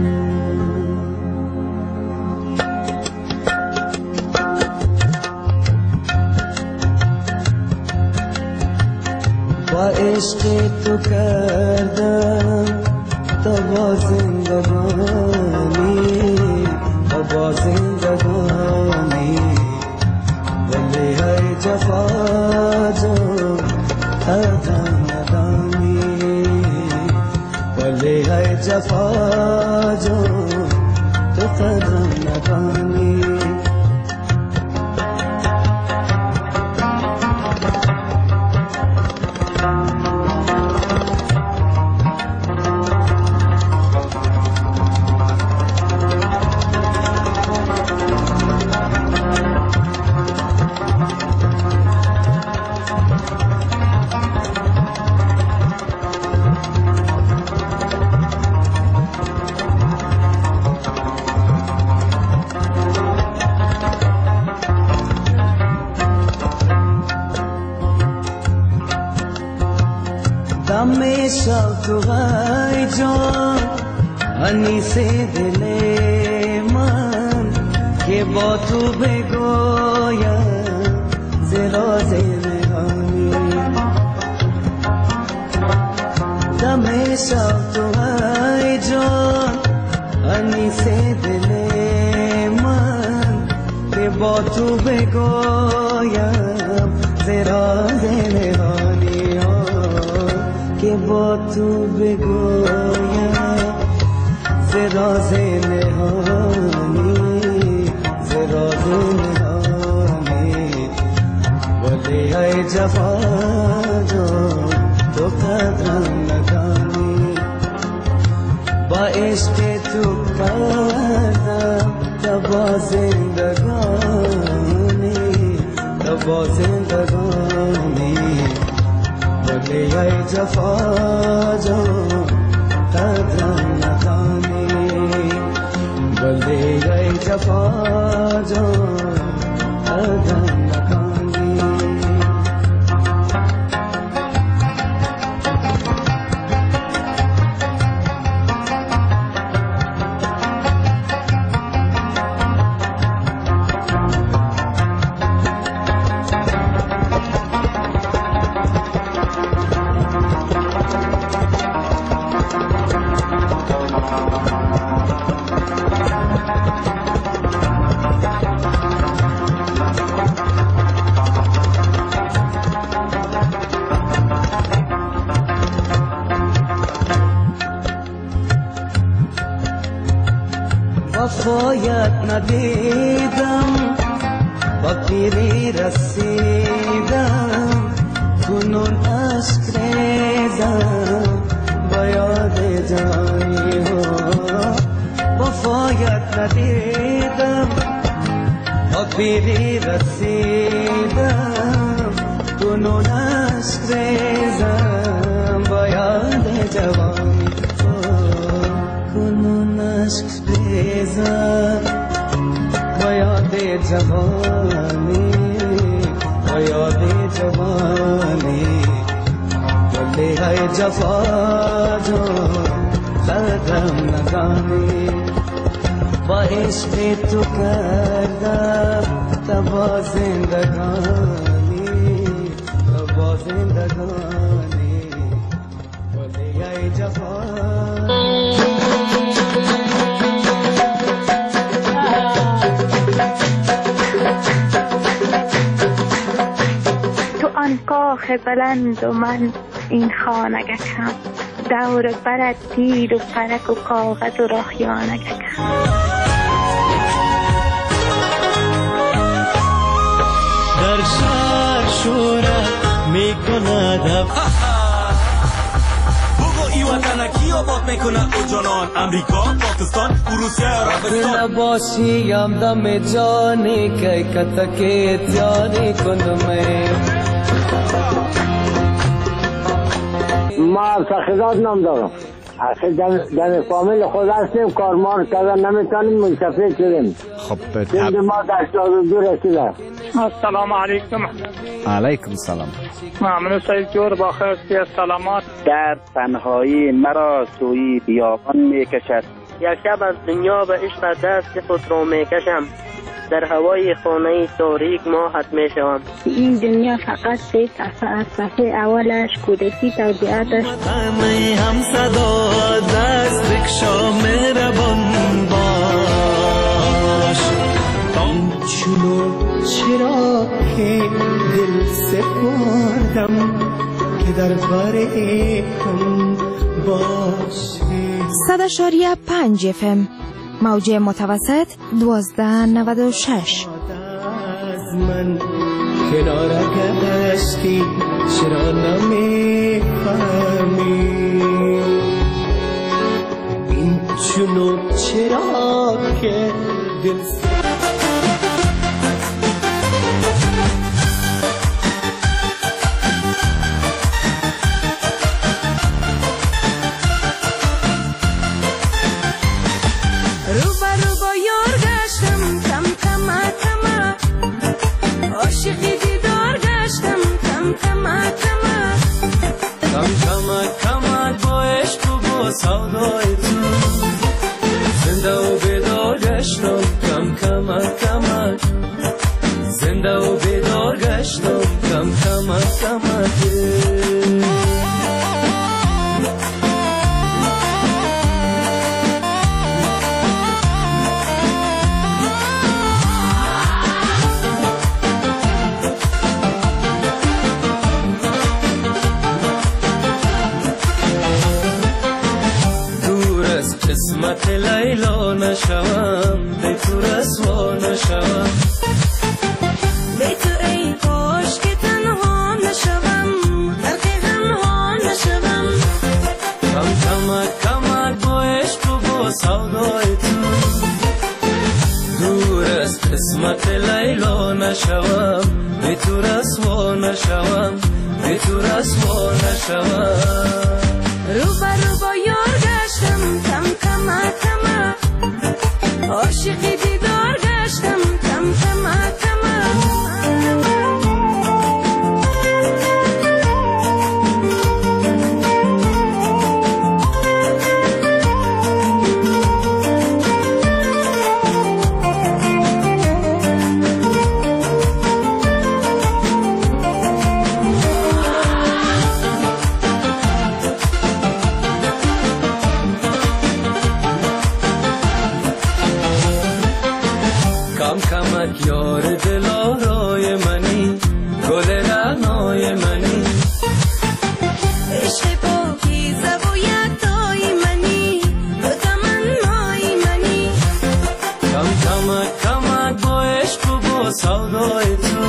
S5: با عشق تو کردم تا با زندگانی تا با زندگانی ولی های جفا جان قدرم ندانی ولی های جفا جان تو قدرم ندانی. हमेशा तो है जान हनी से दिले मन के बातू बेगोया जरा ज़ेने हनी हमेशा तो है जान हनी से दिले मन के बातू बेगोया जरा ज़ेने हनी के बातू बेगोया जरा ज़ेने हनी जरा ज़ेने हनी वली है जफा जो तो कदर लगानी बाइश्क़ तू करदा तबा ज़िंदगानी तब با زندگانی ولی ای جفا جان قدرم ندانی ولی ای جفا جان قدرم ندانی وفایت ندیدم با پیری رسیدم کنون عشق ریزم با یاد جایی وفایت ندیدم با پیری رسیدم کنون عشق ریزم با یاد جوانی کنون عشق ریزم با یاد جوانی با یاد جوانی ولی های جفا جان قدرم ندانی با عشق تو کردم تبا زندگانی تبا زندگانی ولی های جفا
S11: کاخ بلند و من این خانگکم دور برد تیر و فرک و کاغذ و راهیانگکم
S5: در شهر شورت میکند بگو ای وطنکی آباد میکنه او جانان امریکا، پاکستان، روسیه، عربستان نباشیم دم جانی که کتکی تیاری کنم
S12: ما سخیدات نام دارم اصلا در فامیل خود هستیم کارمار کردن نمیتونیم منصفه شدیم
S6: خب
S12: سند ما در 62 رسیده
S8: السلام علیکم
S6: علیکم السلام
S8: ممنون سید جور با خیرستی سلامات
S13: در تنهایی مرا سوی بیابان میکشد
S14: یک شب از دنیا به عشق دست خود رو میکشم در هوای خانه تاریک ماهت میشوم
S11: این دنیا فقط سه صفحه اولش کودکی توضیحاتش
S5: همه هم صدا دست بکشا مهربان باش چونو چرا که دل سپردم که در بر هم باشه
S7: 100.5 FM موجه متوسط 1296
S5: از من کنار گشتی چرا نمیفهمی این چونو چرا که دل سودای تو زنده و بیدار گشتم کم کمک کمک زنده و بیدار گشتم کم کمک کمک قسمت لیلا نشوم به تو رسوا نشوم
S15: به تو ای کاش که تنها نشوم غرق غمها نشوم
S5: کم کمک کمک با عشق و با سودای تو دور از قسمت لیلا نشوم به تو
S15: نشود. رو با یار گشتم کم کم عاشقی دیدار گشتم کم کم
S16: یار دلارای منی گل رعنای منی
S15: عشق پاکیزه و یکتای منی تو تمنای منی
S16: کمک با عشق و با سودای تو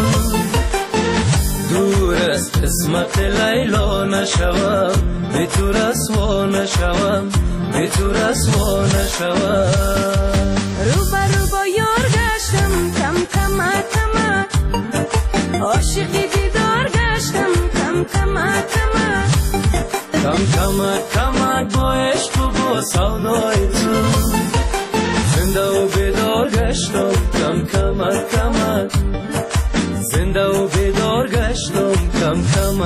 S16: دور از قسمت لیلا نشوم به تو رسوا نشوم به تو رسوا نشوم.
S15: رو با یار گشتم کم کم عاشقی دیدار گشتم کم
S16: کم با عشق و با سودای تو زنده و بیدار گشتم کم زنده و بیدار گشتم کم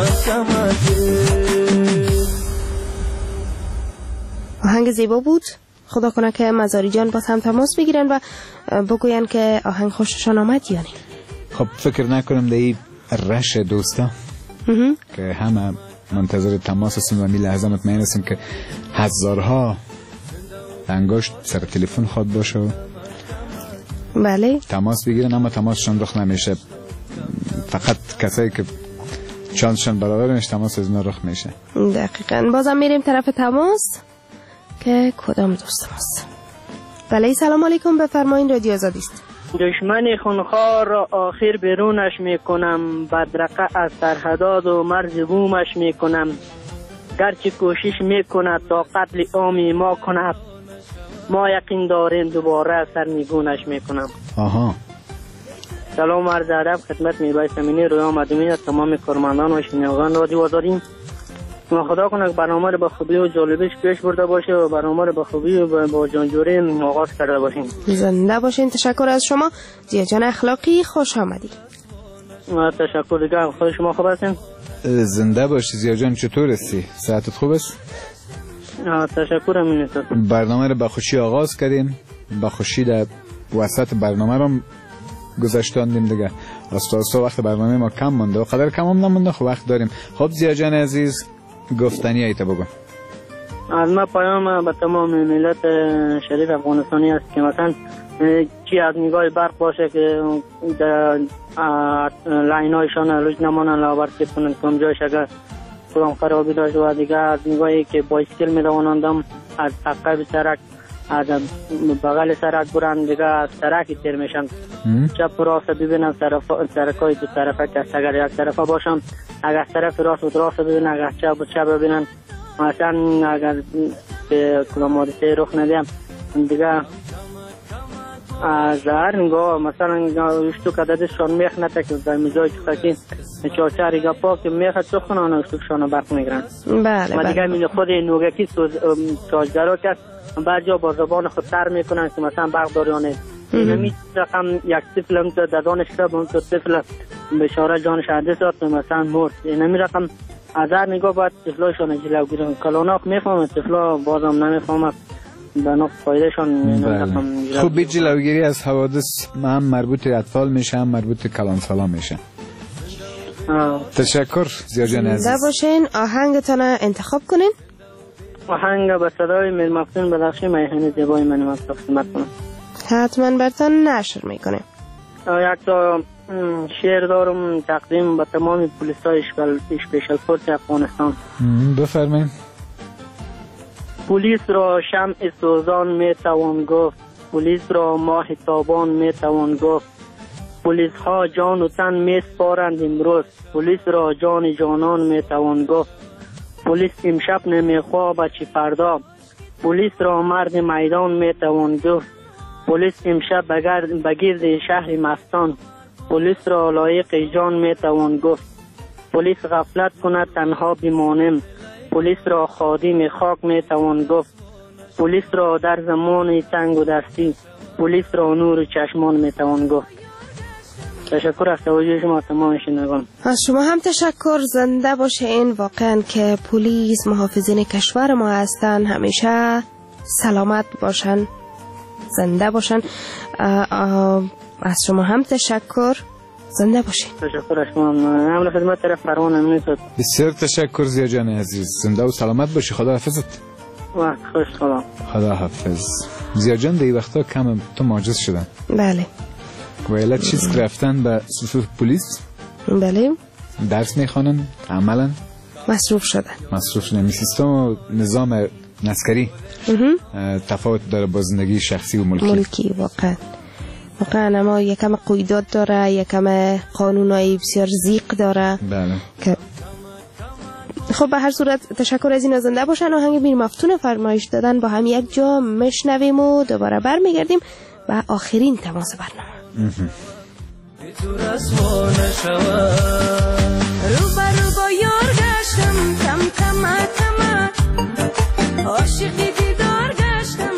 S7: آهنگ زیبا بود. خدا کنه که مزاری جان باز هم تماس بگیرن و بگوین که آهنگ خوششان آمد یا نه.
S6: خب فکر نکنم در این رش دوستا که همه منتظر تماس هستیم و می لحظه مطمئن هستیم که هزارها انگشت سر تلفن خود باشه
S7: بله
S6: تماس بگیرن، اما تماسشان رخ نمیشه. فقط کسایی که چانسشان برابر میشه تماس از اینا رخ میشه.
S7: دقیقاً. بازم میریم طرف تماس که کدام دوست ماست. بله سلام علیکم، بفرمایین رادیو آزادی است.
S14: دشمن خونخوار را آخر بیرونش میکنم، بدرقه از سرحدات و مرز بومش میکنم. گرچه کوشش میکند تا قتل عامی ما کند، ما یقین داریم دوباره سرنگونش میکنم.
S6: آها.
S14: سلام عرض ادب خدمت میبای سمینی روی آمدمین تمام کارمندان و شنوندگان رادیو آزادی. ما خدا کنه که برنامه رو با خوبی و جالبیش پیش برده باشه و برنامه رو با خوبی و با جانجوری آغاز کرده باشیم.
S7: زنده باشین. تشکر از شما زیا جان اخلاقی، خوش آمدید.
S14: تشکر دیگه. خود شما خوب هستین؟
S6: زنده باشی زیا جان. چطور هستی؟ صحتت خوب است؟
S14: تشکر امینت.
S6: برنامه رو با خوشی آغاز کردیم، با خوشی در وسط برنامه رو گذاشتاندیم دیگه. راستا وقت برنامه ما کم مونده و قدر کم هم نمونده، خب وقت داریم. خب زیا جان عزیز گفتنی ایتا بگو.
S14: از ما پیام به تمام ملت شریف افغانستانی است که مثلا چی از نگاه برق باشه که در لاینایشان روز نمانن لاورد که کنن کم جایش اگر کدام خرابی داشت و دیگه از نگاهی که بایسکل می روانندم از عقب سرک از بغل سرک برن دیگه از سرکی تیر میشن. چپ راست ببینن سرکای دو طرفه که اگر یک طرفه باشن، اگر طرف راست و راست ببینن، اگر چپ ببینن. مثلا اگر به کدام حادثه رخ ندیم دیگه از هر نگاه مثلا اشتو که دادشان میخ نتا که در مزای چخکی چارچاری گپا که میخ چخ کنن اشتوشان برق میگرن.
S7: بله
S14: و دیگه من خود نوگکی سازدارا که بعد جا با زبان خود تر میکنن که مثلا برق داریانه نمی رقم یک طفل هم در دانشگاه به اون طفل بشاره جانش حدث داد مثلا مرد. نمی رقم از هر نگاه باید طفلایشان جلو گیرن. کلاناک میفهمه طفلا بازم نمیفهمه به نقص فایدهشان.
S6: خوب جلوگیری از حوادث هم مربوط اطفال میشه هم مربوط کلانسالا میشه. تشکر زیا جان عزیز.
S7: زنده باشین. آهنگتان انتخاب کنین.
S14: آهنگ به صدای میرمفتون بدخشی میهن زیبای من مصرف خدمت کنم.
S7: حتما برتان نشر میکنه.
S14: یک تا شعر دارم تقدیم به تمام پلیسای اسپیشال فورس افغانستان.
S6: بفرمایید.
S14: پلیس را شمع سوزان میتوان گفت، پلیس را ماه تابان میتوان گفت. پلیس ها جان و تن میسپارند امروز، پلیس را جان جانان میتوان گفت. پلیس امشب نمیخوابه چی فردا، پلیس را مرد میدان میتوان گفت. پلیس امشب بگرد شهر مستان، پلیس را لایق جان میتوان گفت. پلیس غفلت کند تنها بمانیم. پلیس را خادم خاک می توان گفت. پلیس را در زمان تنگ و دستی، پلیس را نور چشمان می توان گفت. تشکر از توجه شما تمام شنوندگان.
S7: از شما هم تشکر. زنده باشه. واقعا که پلیس محافظین کشور ما هستن، همیشه سلامت باشن، زنده باشن. از شما هم تشکر. زنده باشین.
S14: تشکر از شما. امر خدمت طرف پروانه میتود.
S6: بسیار تشکر زیا جان عزیز. زنده و سلامت باشی. خدا حافظت.
S14: وقت خوش.
S6: خدا حافظ. زیا جان دی وقتا کم تو معجز شدن.
S7: بله.
S6: و علت چیز رفتن به صفوف پلیس؟
S7: بله.
S6: درس میخوانن، عملا
S7: مصروف شدن.
S6: یعنی سیستم و نظام عسکری تفاوت داره با زندگی شخصی و ملکی.
S7: واقعا اما یکم قیودات داره، یکم قانونایی بسیار زیق داره.
S6: بله.
S7: که خب به هر صورت تشکر از این. زنده باشن. آهنگ میر مفتون فرمایش دادن با هم یک جا مشنویم و دوباره برمیگردیم و آخرین تماس برنامه.
S15: روبرو با یار گشتم کم عاشقی دیدار گشتم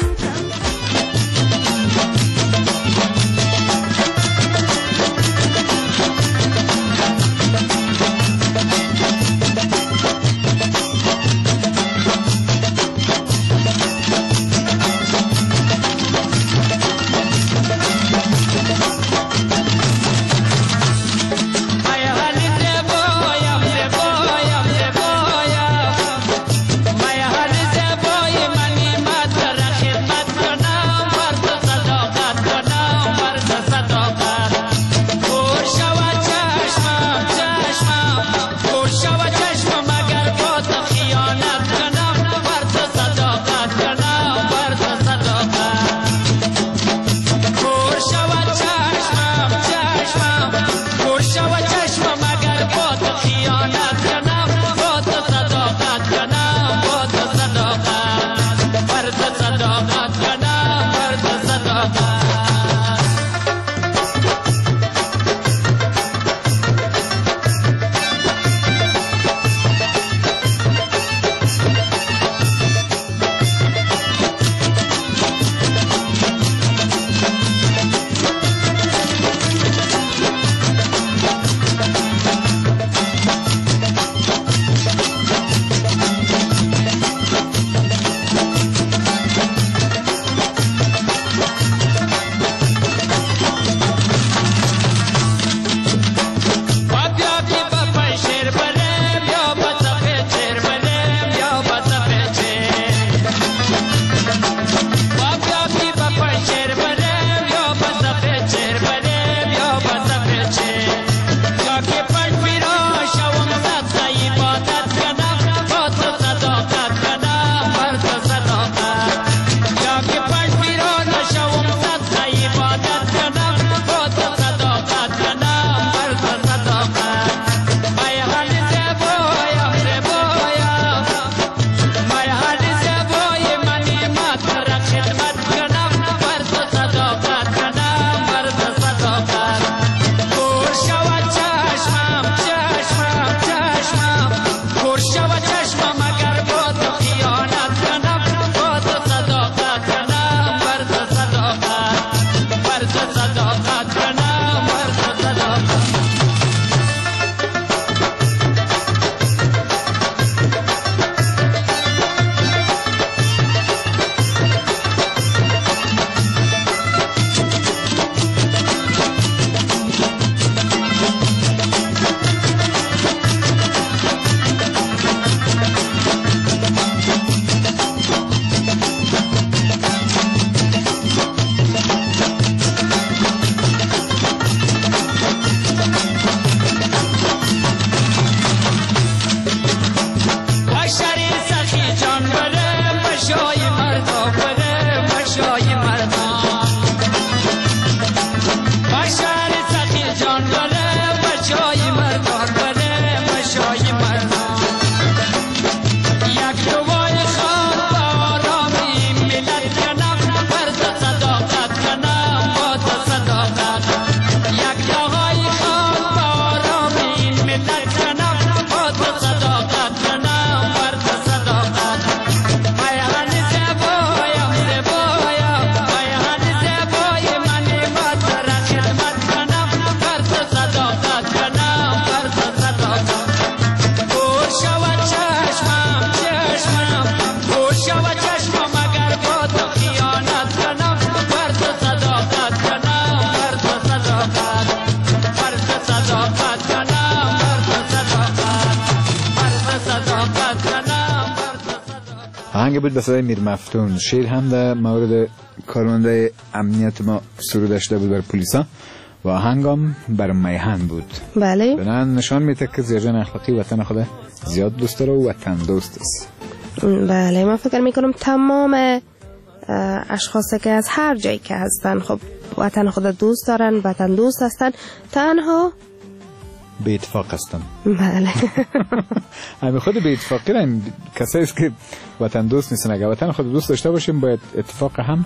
S6: آهنگ بود به صدای میر مفتون. شعر هم در مورد کارمنده امنیت ما سروده شده بود بر پلیسا و آهنگم بر میهن بود.
S7: بله.
S6: بنان نشان میده که زیرجان اخلاقی وطن خود زیاد دوست داره و وطن دوست است.
S7: بله، من فکر میکنم تمام اشخاصی که از هر جایی که هستن خب وطن خود دوست دارن، وطن دوست هستن، تنها
S6: به اتفاق هستن.
S7: بله.
S6: همین خود به اتفاقی را کسایی است که وطن دوست نیستن. اگر وطن خود دوست داشته باشیم باید اتفاق هم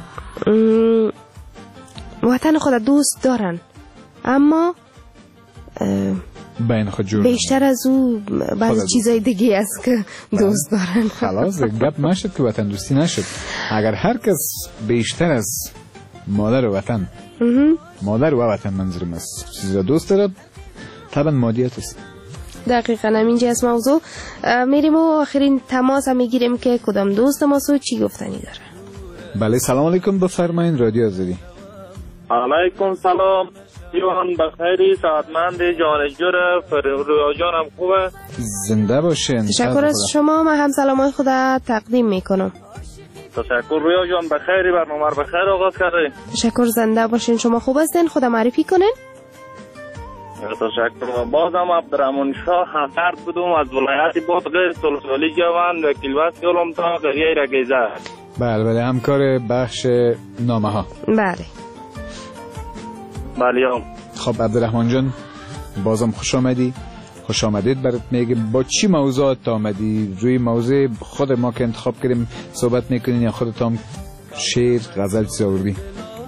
S7: وطن خود دوست دارن اما
S6: بین خود جور
S7: بیشتر از او بعضی چیزای دیگه است که دوست دارن.
S6: خلاص گپ نشد که وطن دوستی نشد. اگر هر کس بیشتر از مادر و وطن مادر و وطن منظورم است چیزا دوست دارد طبعا مادیت است.
S7: دقیقاً همینجا از موضوع میریم و آخرین تماس هم میگیریم که کدام دوست ما سو چی گفتنی داره.
S6: بله سلام علیکم، بفرمایید رادیو آزادی.
S17: علیکم سلام، جوان بخیری، سعادتمند، جانجور، رویا جانم خوبه؟
S6: زنده باشین.
S7: تشکر از شما. من هم سلامای خود تقدیم میکنم.
S17: تشکر رویا جان، بخیری، برنامه بخیر آغاز کردین.
S7: تشکر، زنده باشین. شما خوب هستین؟ خود معرفی کنین.
S17: تشکر. بازم عبدالرحمن شاه همدرد بودم از ولایت بادغیس، سلسلی جوان، وکیل وسیلم تا قریه رگیزه.
S6: بله همکار بخش نامه ها.
S7: بله
S6: خب عبدالرحمن جان بازم خوش آمدی. خوش آمدید برات میگم. با چی موضوعات آمدی؟ روی موضوع خود ما که انتخاب کردیم صحبت میکنین یا خودت هم شعر غزل چیز آوردی؟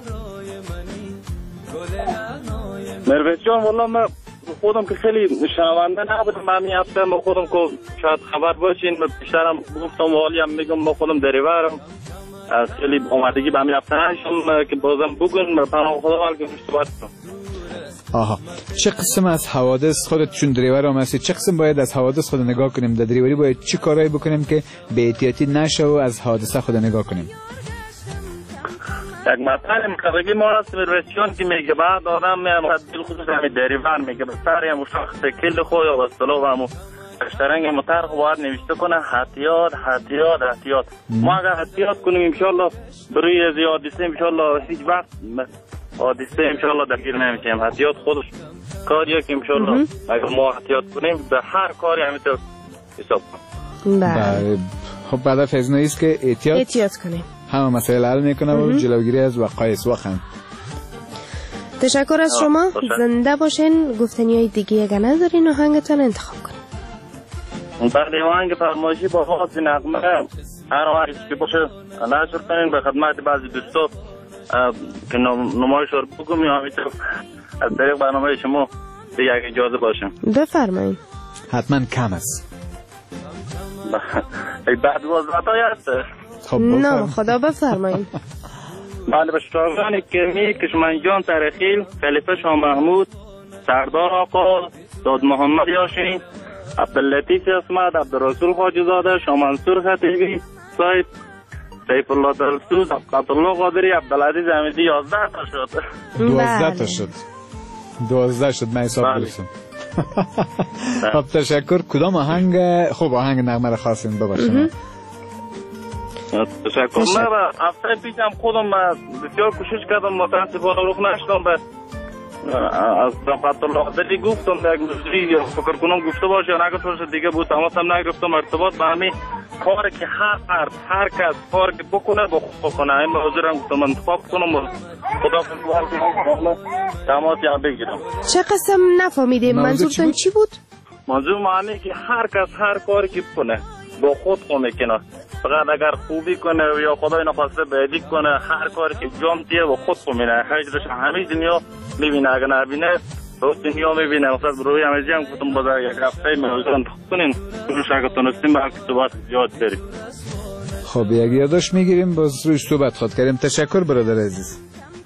S17: مرویس جان والله من خودم که خیلی شنونده نبودم، من میافتم با خودم که شاید خبر باشین، بیشترم گفتم والی هم میگم با خودم دریورم از خیلی آمدگی به میافتم که بازم بگن پناه خدا بلکه صحبت کنم.
S6: آها، چه قسم از حوادث خودت چون دریور هم هستی چه قسم باید از حوادث خود نگاه کنیم؟ در دریوری باید چه کارایی بکنیم که به احتیاطی نشه و از حادثه خود نگاه کنیم؟
S17: یک مثال مقابلی ما هست مرویسیان که میگه بعد آدم میامد بالخصوص همین دریور میگه بسر همون شخص کل خود یا بستلو و همون اشترنگ مترخ باید نوشته کنه احتیاط. ما اگر احتیاط کنیم انشالله بروی زیادیسه انشالله هیچ وقت حادثه انشالله درگیر نمیشیم. احتیاط خودش کاریه که انشالله اگر ما احتیاط کنیم به هر کاری همینطور حساب کنیم.
S7: بله.
S6: خب بعد فیضنایی است که
S7: احتیاط کنیم
S6: همه مسائل حل میکنه و جلوگیری از وقایع سوخن.
S7: تشکر از شما. زنده باشین. گفتنی های دیگه اگر ندارین آهنگتان انتخاب کنین.
S17: بعد آهنگ فرمایشی با خاص نغمه هر آهنگی که باشه نشر کنین به خدمت بعضی دوستا که نمایش رو بگم یا همینطور از طریق برنامه شما به یک اجازه باشم.
S7: بفرمایین.
S6: حتما کم است.
S17: بعد وضعیتایی هست.
S7: نه خدا بفرمایین.
S17: بله به شاگردان کرمی کشمنجان ترخیل، خلیفه شاه محمود، سردار آقا، داد محمد یاشین، عبداللطیف اسمت، عبدالرسول خواجه زاده، شاه منصور خطیبی صاحب، سیف الله دلسوز، عبدالله قادری، عبدالعزیز حمیدی 11 تا شد.
S6: 12 شد من حساب درستم. خب تشکر. کدام آهنگ؟ خب آهنگ نغمه خواستین بباشین.
S17: تشکر. من هفته پیشم خودم بسیار کوشش کردم متاسفانه رخ نشدم به از عبدالله قادری گفتم یک مجری فکر کنم گفته باشه یا نگفته باشه دیگه بود تماسم نگرفتم. ارتباط به همین کاری که هر کس کاری که بکنه با خود بکنه این موضوع رو گفتم انتخاب کنم و خدا کنم تماس یا بگیرم.
S7: چه قسم نفهمیدیم منظورتون چی بود؟
S17: منظور معنی که هر کس هر کاری که بکنه با خود میکنه، فقط اگر خوبی کنه یا خدای نخواسته بدی کنه هر کاری که جام تیه با خود میبینه خیلیش همه دنیا میبینه، اگر نبینه روز دنیا میبینه. مثلا روی همه هم گفتم بازار یک هفته موضوع انتخاب کنین روش اگر تونستیم به حقی صحبت زیاد بریم.
S6: خب یک یادش میگیریم باز روش صحبت خود کردیم. تشکر برادر عزیز.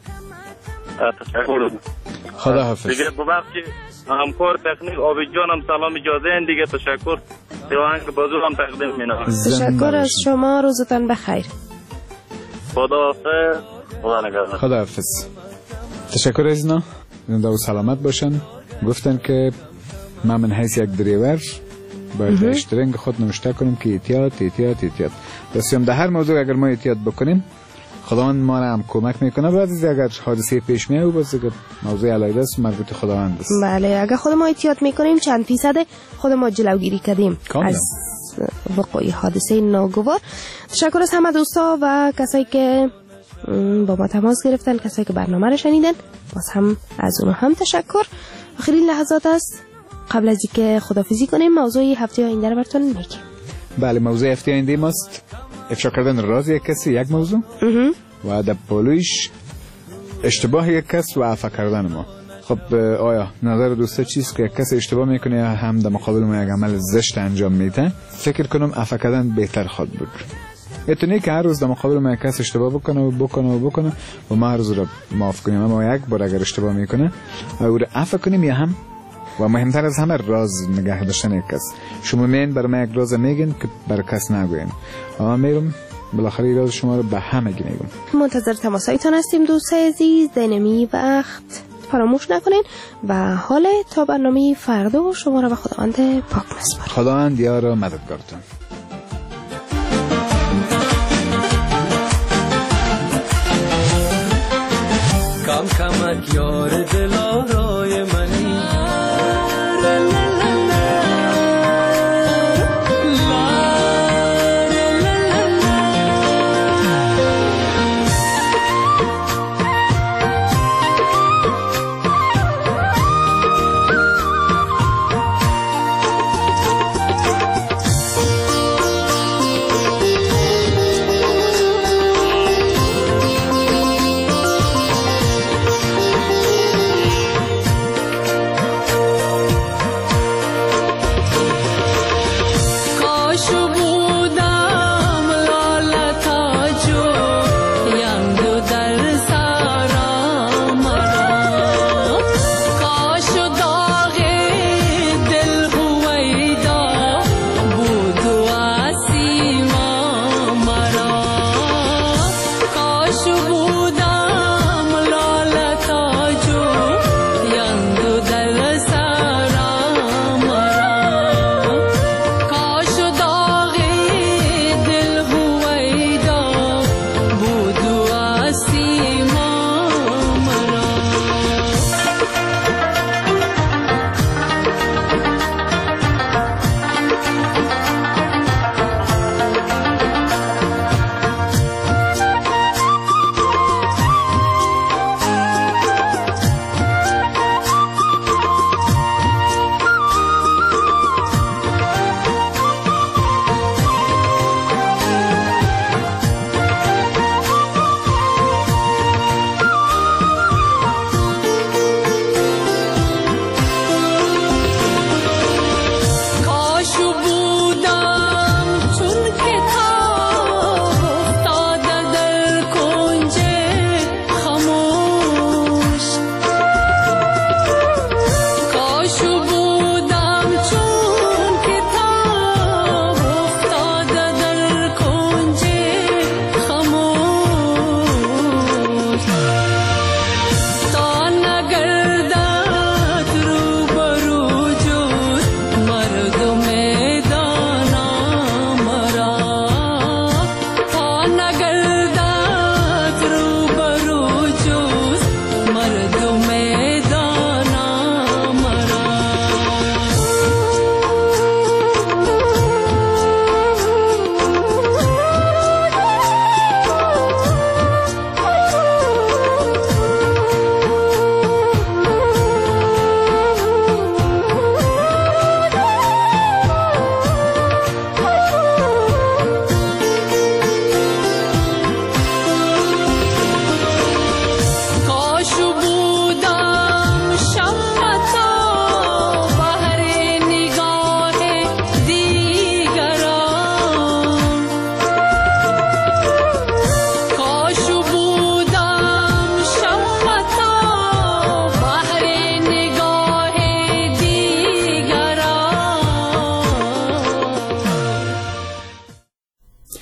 S17: تشکر.
S6: خدا حافظ.
S17: دیگه ببخشید همکار تکنیک آبی جانم سلام اجازه این دیگه تشکر. دیوانگ بازو هم تقدیم مینم.
S7: تشکر از شما. روزتان بخیر.
S17: خدا حافظ. خدا نگهدار.
S6: خدا حافظ. تشکر عزیزنا. زنده و سلامت باشن. گفتن که من حیث یک دریور باید اشترنگ خود نوشته کنم که احتیاط. بسیار در هر موضوع اگر ما احتیاط بکنیم خداوند ما را هم کمک میکنه. بعد از اگر حادثه پیش میاد و باز موضوع علیه است مربوط خداوند است.
S7: بله اگر خود ما احتیاط میکنیم چند فیصد خود ما جلوگیری کردیم از وقوع حادثه ناگوار. تشکر از همه دوستا و کسایی که با ما تماس گرفتن، کسایی که برنامه رو شنیدن، باز هم از اونها هم تشکر. آخرین لحظات است قبل از اینکه خداحافظی کنیم موضوع هفته آینده رو براتون میگیم.
S6: بله موضوع هفته آینده ماست افشا کردن راز یک کسی، یک موضوع و در پولویش اشتباه یک کس و عفو کردن ما. خب آیا نظر دوستا چیست که یک کس اشتباه میکنه یا هم در مقابل ما یک عمل زشت انجام میده؟ فکر کنم عفو کردن بهتر خود بود. اتونی که هر روز در مقابل ما یک کس اشتباه بکنه و ما هر روز رو معاف کنیم، اما یک بار اگر اشتباه میکنه او رو عفو کنیم یا هم و مهمتر از همه راز نگه داشتن یک کس. شما مین برای من یک راز میگین که برای کس نگوین. اما میرم بالاخره راز شما رو به همه میگم. منتظر تماسایتان هستیم دوستای عزیز. دینمی وقت فراموش نکنین و حال تا برنامه فردا شما را به خداوند پاک میسپارم. خداوند یار و مددگارتون.